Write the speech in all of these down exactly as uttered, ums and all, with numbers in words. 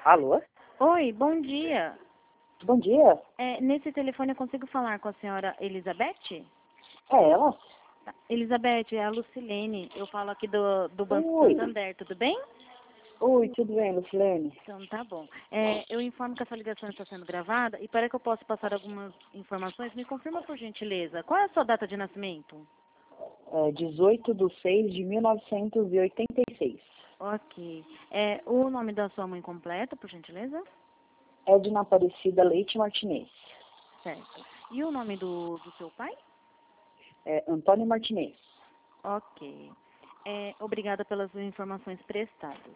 Alô? Oi, bom dia. Bom dia. É, nesse telefone eu consigo falar com a senhora Elizabeth? É ela? Tá. Elizabeth, é a Lucilene. Eu falo aqui do, do Banco Oi. Santander, tudo bem? Oi, tudo bem, Lucilene? Então tá bom. É, eu informo que essa ligação está sendo gravada e para que eu possa passar algumas informações, me confirma por gentileza. Qual é a sua data de nascimento? É dezoito de seis de mil novecentos e oitenta e seis. Ok. É, o nome da sua mãe completa, por gentileza? Edna Aparecida Leite Martinez. Certo. E o nome do, do seu pai? É Antônio Martinez. Ok. É, obrigada pelas informações prestadas.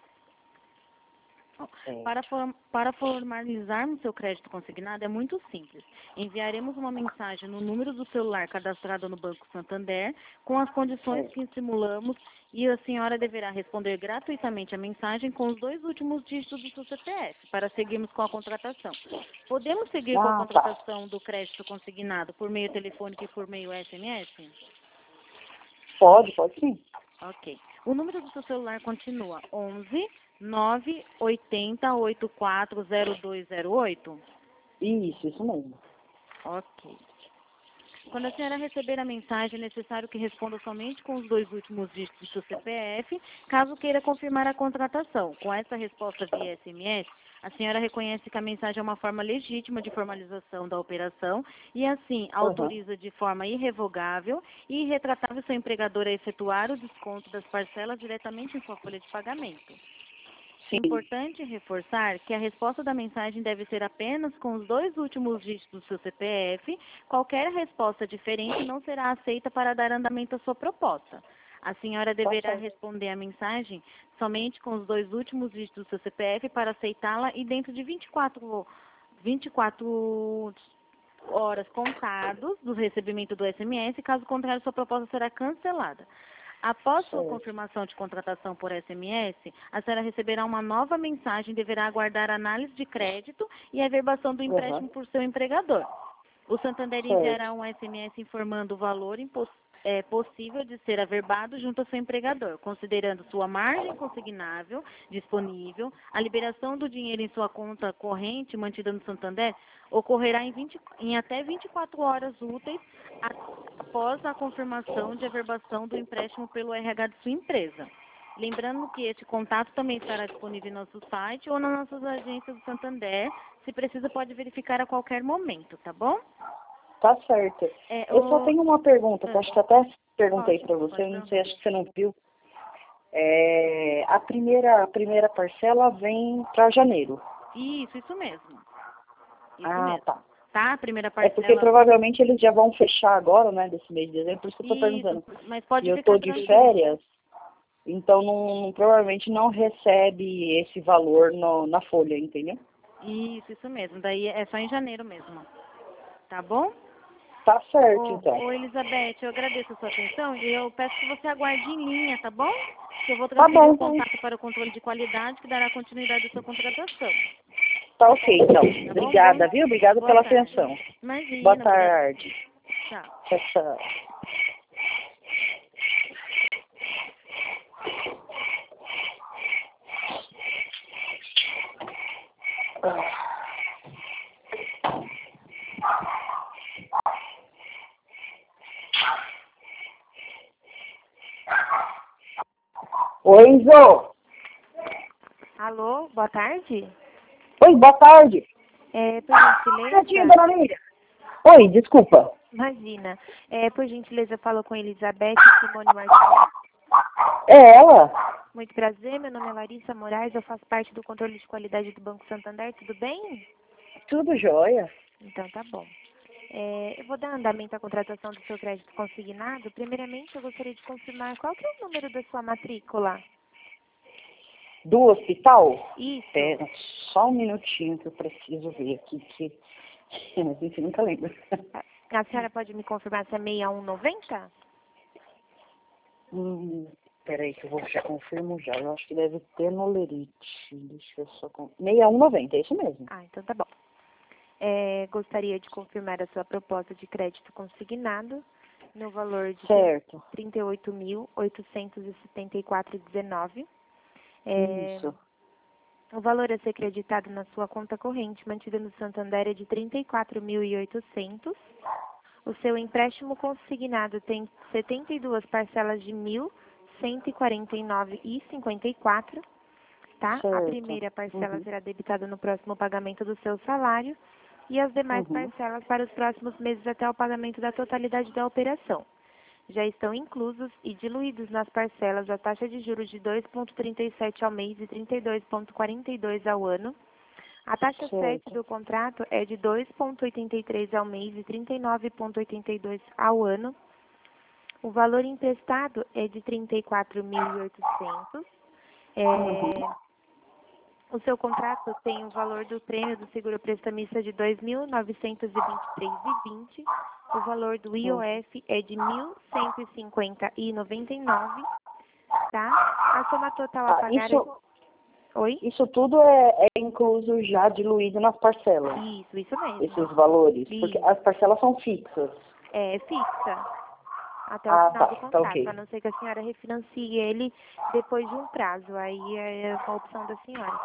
É. Para, form, para formalizarmos seu crédito consignado é muito simples. Enviaremos uma mensagem no número do celular cadastrado no Banco Santander com as condições É. que simulamos e a senhora deverá responder gratuitamente a mensagem com os dois últimos dígitos do seu C P F para seguirmos com a contratação. Podemos seguir com a Ah, tá. contratação do crédito consignado por meio telefônico e por meio S M S? Pode, pode sim. Ok. O número do seu celular continua onze nove oito zero oito quatro zero dois zero oito? Isso, isso mesmo. Ok. Quando a senhora receber a mensagem, é necessário que responda somente com os dois últimos dígitos do seu C P F, caso queira confirmar a contratação. Com essa resposta via S M S, a senhora reconhece que a mensagem é uma forma legítima de formalização da operação e, assim, autoriza de forma irrevogável e irretratável seu empregador a efetuar o desconto das parcelas diretamente em sua folha de pagamento. Sim. Importante reforçar que a resposta da mensagem deve ser apenas com os dois últimos dígitos do seu C P F. Qualquer resposta diferente não será aceita para dar andamento à sua proposta. A senhora deverá certo. responder a mensagem somente com os dois últimos dígitos do seu C P F para aceitá-la e dentro de vinte e quatro, vinte e quatro horas contados do recebimento do S M S, caso contrário, sua proposta será cancelada. Após sua Certo. confirmação de contratação por S M S, a senhora receberá uma nova mensagem e deverá aguardar a análise de crédito e a averbação do empréstimo Uhum. por seu empregador. O Santander Certo. enviará um S M S informando o valor impos- é, possível de ser averbado junto ao seu empregador, considerando sua margem consignável disponível. A liberação do dinheiro em sua conta corrente mantida no Santander ocorrerá em, vinte, em até vinte e quatro horas úteis a, após a confirmação de averbação do empréstimo pelo R H de sua empresa. Lembrando que esse contato também estará disponível em nosso site ou nas nossas agências do Santander. Se precisa, pode verificar a qualquer momento, tá bom? Tá certo. É, Eu só o... tenho uma pergunta, que eu ah, acho que até perguntei pode, para pode você, não sei, perguntar. acho que você não viu. É, a primeira, a primeira parcela vem para janeiro. Isso, isso mesmo. Isso Ah, mesmo. tá. Tá? A primeira É porque parcela. provavelmente eles já vão fechar agora, né, desse mês de dezembro, por isso que eu tô Isso, perguntando. mas E pode eu ficar tô de tranquilo. férias, então não, provavelmente não recebe esse valor no, na folha, entendeu? Isso, isso mesmo. Daí é só em janeiro mesmo. Tá bom? Tá certo, Ô, então. ô Elizabeth, eu agradeço a sua atenção e eu peço que você aguarde em linha, tá bom? Que eu vou Tá transferir bom, o então. contato para o controle de qualidade que dará continuidade à sua contratação. Tá ok, então. Tá bom? Bom, Obrigada, viu? Obrigada boa pela tarde. atenção. Boa Imagina, obrigada. tarde. Tchau. Tchau, tchau. Oi, Enzo. Alô, boa tarde. Oi, boa tarde. É, por Tadinha, gentileza, dona Miriam. Oi, desculpa. imagina, é, por gentileza eu falo com Elizabeth Simone Martins. É ela? Muito prazer, meu nome é Larissa Moraes, eu faço parte do controle de qualidade do Banco Santander, tudo bem? Tudo jóia. Então tá bom. É, eu vou dar andamento à contratação do seu crédito consignado. Primeiramente, eu gostaria de confirmar qual que é o número da sua matrícula. Do hospital? Isso. Pera, só um minutinho que eu preciso ver aqui, que a gente nunca lembra. A senhora pode me confirmar se é seis um nove zero? Hum, peraí que eu vou já confirmo já. Eu acho que deve ter no Lerite. Deixa eu só... con- seis um nove zero, é isso mesmo. Ah, então tá bom. É, gostaria de confirmar a sua proposta de crédito consignado no valor de Certo. trinta e oito mil, oitocentos e setenta e quatro reais e dezenove centavos. É, Isso. o O valor a ser creditado na sua conta corrente, mantida no Santander, é de trinta e quatro mil e oitocentos. O seu empréstimo consignado tem setenta e duas parcelas de mil cento e quarenta e nove reais e cinquenta e quatro centavos, tá? Certo. A primeira parcela Uhum. será debitada no próximo pagamento do seu salário e as demais Uhum. parcelas para os próximos meses até o pagamento da totalidade da operação. Já estão inclusos e diluídos nas parcelas a taxa de juros de dois vírgula trinta e sete ao mês e trinta e dois vírgula quarenta e dois ao ano. A taxa Certo. sete do contrato é de dois vírgula oitenta e três ao mês e trinta e nove vírgula oitenta e dois ao ano. O valor emprestado é de trinta e quatro mil e oitocentos. É, Uhum. o seu contrato tem o valor do prêmio do seguro prestamista de dois mil novecentos e vinte e três reais e vinte centavos. O valor do I O F é de mil cento e cinquenta reais e noventa e nove centavos, tá? A soma total a Ah, pagar isso, é... Oi? isso tudo é, é incluso já diluído nas parcelas, Isso, isso mesmo. esses valores, Isso. porque as parcelas são fixas. É fixa até o Ah, final tá, do tá contrato, ok. a não ser que a senhora refinancie ele depois de um prazo. Aí é uma opção da senhora,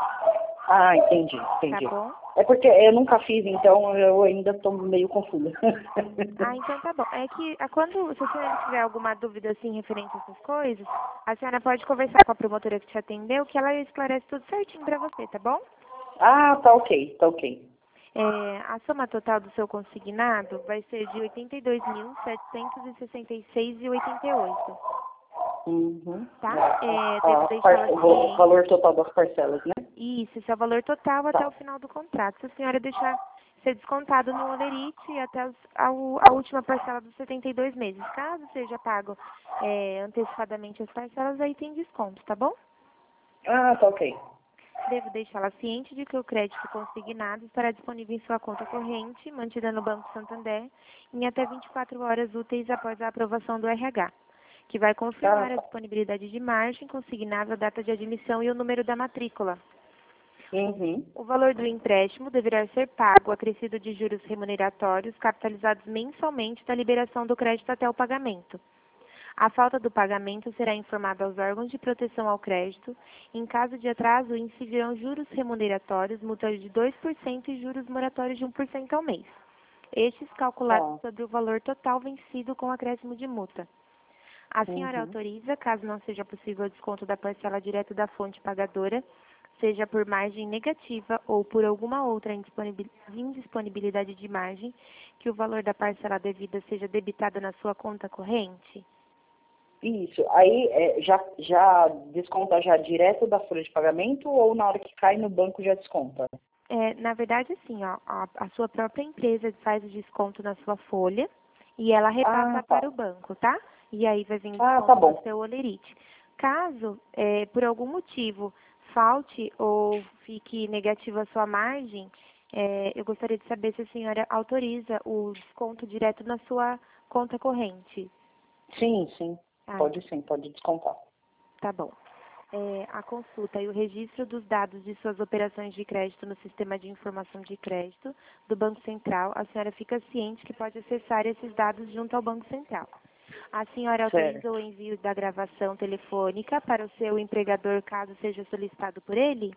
Ah, entendi, tá entendi. bom? É porque eu nunca fiz, então eu ainda estou meio confusa. Ah, então tá bom. É que ah, quando, se a senhora tiver alguma dúvida assim referente a essas coisas, a senhora pode conversar com a promotora que te atendeu, que ela esclarece tudo certinho pra você, tá bom? Ah, tá ok, tá ok. É, a soma total do seu consignado vai ser de oitenta e dois mil setecentos e sessenta e seis reais e oitenta e oito centavos, Uhum. tá? É, É, a- devo a deixar par- ela o vo- o ciente. valor total das parcelas, né? Isso, esse é o valor total até Tá. o final do contrato. Se a senhora deixar ser descontado no Olerite até os, ao- a última parcela dos setenta e dois meses. Caso seja pago é, antecipadamente as parcelas, aí tem desconto, tá bom? Ah, tá ok. Devo deixá-la ciente de que o crédito consignado estará disponível em sua conta corrente, mantida no Banco Santander, em até vinte e quatro horas úteis após a aprovação do R H, que vai confirmar Tá. a disponibilidade de margem consignável, a data de admissão e o número da matrícula. Uhum. O valor do empréstimo deverá ser pago, acrescido de juros remuneratórios, capitalizados mensalmente da liberação do crédito até o pagamento. A falta do pagamento será informada aos órgãos de proteção ao crédito. Em caso de atraso, incidirão juros remuneratórios, multa de dois por cento e juros moratórios de um por cento ao mês. Estes calculados Tá. sobre o valor total vencido com acréscimo de multa. A senhora Uhum. autoriza, caso não seja possível o desconto da parcela direto da fonte pagadora, seja por margem negativa ou por alguma outra indisponibil- indisponibilidade de margem, que o valor da parcela devida seja debitado na sua conta corrente? Isso. Aí é, já, já desconta já direto da folha de pagamento ou na hora que cai no banco já desconta? É, na verdade, assim, ó, a, a sua própria empresa faz o desconto na sua folha e ela repassa Ah, para tá. o banco, tá? E aí vai vir Ah, tá desconto no bom. seu olerite. Caso, é, por algum motivo, falte ou fique negativa a sua margem, é, eu gostaria de saber se a senhora autoriza o desconto direto na sua conta corrente. Sim, sim. Ah, Pode sim, pode descontar. tá bom. É, a consulta e o registro dos dados de suas operações de crédito no Sistema de Informação de Crédito do Banco Central, a senhora fica ciente que pode acessar esses dados junto ao Banco Central. A senhora autoriza Certo. o envio da gravação telefônica para o seu empregador, caso seja solicitado por ele?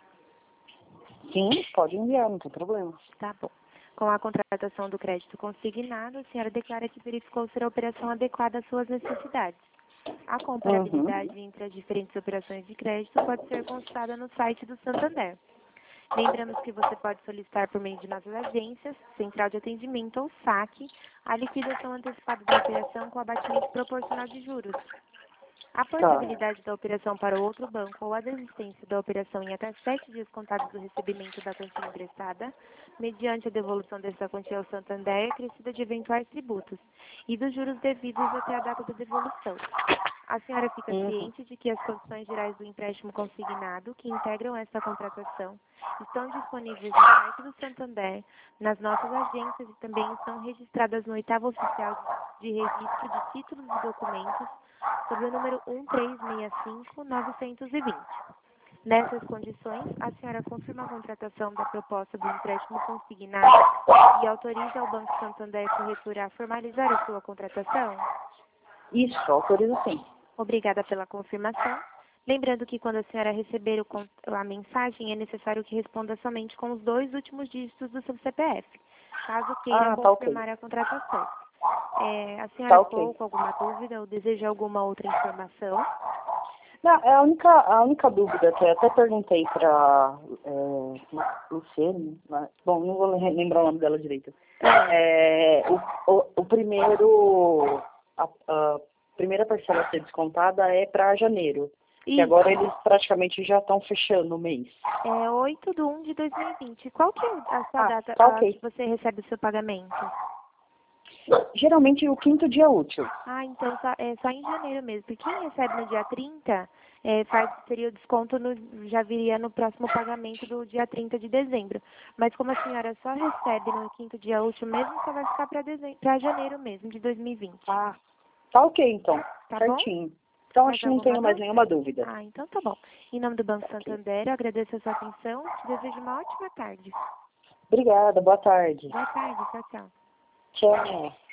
Sim, pode enviar, não tem problema. Tá bom. Com a contratação do crédito consignado, a senhora declara que verificou ser a operação adequada às suas necessidades. A comparabilidade Uhum. entre as diferentes operações de crédito pode ser consultada no site do Santander. Lembramos que você pode solicitar por meio de nossas agências, Central de Atendimento ou SAC, a liquidação antecipada da operação com abatimento proporcional de juros. A Tá. portabilidade da operação para outro banco ou a desistência da operação em até sete dias contados do recebimento da quantia emprestada, mediante a devolução dessa quantia ao Santander, acrescida de eventuais tributos e dos juros devidos até a data da devolução. A senhora fica Uhum. ciente de que as condições gerais do empréstimo consignado, que integram esta contratação, estão disponíveis no site do Santander, nas nossas agências e também estão registradas no oitavo oficial de registro de títulos e documentos, sob o número um três seis cinco nove dois zero. Nessas condições, a senhora confirma a contratação da proposta do empréstimo consignado e autoriza ao Banco Santander Corretora a formalizar a sua contratação? Isso, autoriza sim. Obrigada pela confirmação. Lembrando que quando a senhora receber o con- a mensagem, é necessário que responda somente com os dois últimos dígitos do seu C P F, caso queira Ah, tá ok. confirmar a contratação. É, a senhora Tá ok. ficou com alguma dúvida ou deseja alguma outra informação? Não, é a única, a única dúvida que eu até perguntei para é, Luciene, né? Bom, não vou le- lembrar o nome dela direito. É, o, o, o primeiro, a, a primeira parcela a ser descontada é para janeiro, que Isso. agora eles praticamente já estão fechando o mês. É oito de um de dois mil e vinte. Qual que é a sua Ah, data tá a ok. que você recebe o seu pagamento? Geralmente o quinto dia útil. Ah, então só, é só em janeiro mesmo. Porque quem recebe no dia trinta, é, faz, seria o desconto, no, já viria no próximo pagamento do dia trinta de dezembro. Mas como a senhora só recebe no quinto dia útil mesmo, só vai ficar para janeiro mesmo, de dois mil e vinte. Ah, tá ok então, Tá bom? certinho. Então Mais acho que não alguma tenho mais dúvida? nenhuma dúvida. Ah, então tá bom. Em nome do Banco Ok. Santander, eu agradeço a sua atenção. Te desejo uma ótima tarde. Obrigada, boa tarde. Boa tarde. Tchau, tchau. Tchau.